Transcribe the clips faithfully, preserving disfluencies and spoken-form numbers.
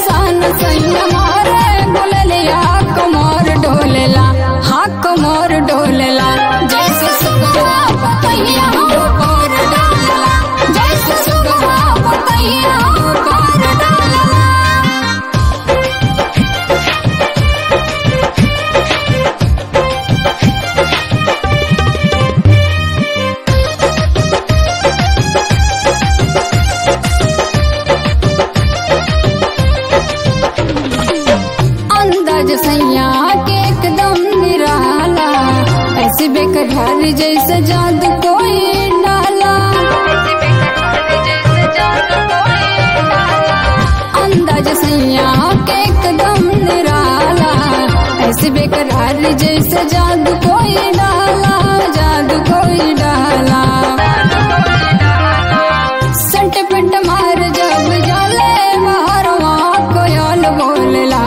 सन सैया मारे बोललिया कमर डोलेला हाँ कमर डोलेला जैसे सुगवा पतैया ऊपर डालेला जैसे सुगवा पतैया ऊपर डालेला। अंदाज सैया के एकदम निराला ऐसे बेकरार जैसे जादू कोई डाला अंदाज सैया के एकदम निराला ऐसे बेकरार जैसे जादू कोई डाला जादू कोई डाला सट पिट मार जब जाले महरवा कोयल बोलला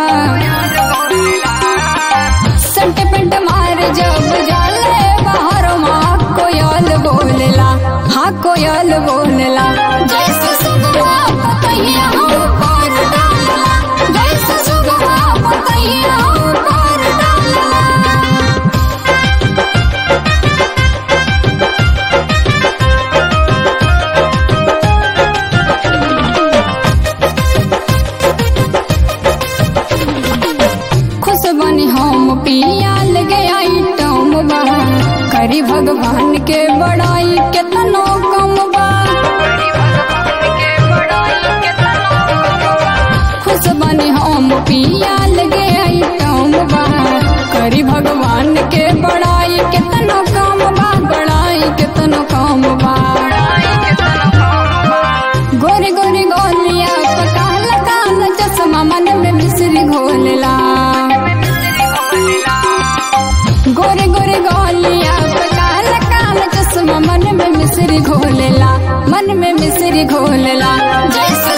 सट पिट मार जब जाले महरवा कोयल बोलला हाँ कोयल बोलला जैसे सुगवा पतैया ऊपर डालला जैसे सुगवा पतैया ऊपर डालला। खुशबनी हम पिया लगे आइटम बा करी भगवान के बड़ाई केतनो कम बा खुशबनी हम पिया लगे आइटम बा करी भगवान के बड़ाई केतनो कम बा बड़ाई केतनो कम बा गोरी गोरी गोलिया काल काल चश्मा मन में मिश्री घोलला गोरे गोरे गोलिया काल काल चश्मा मन में मिश्री घोलला मन में मिश्री घोलला जैसे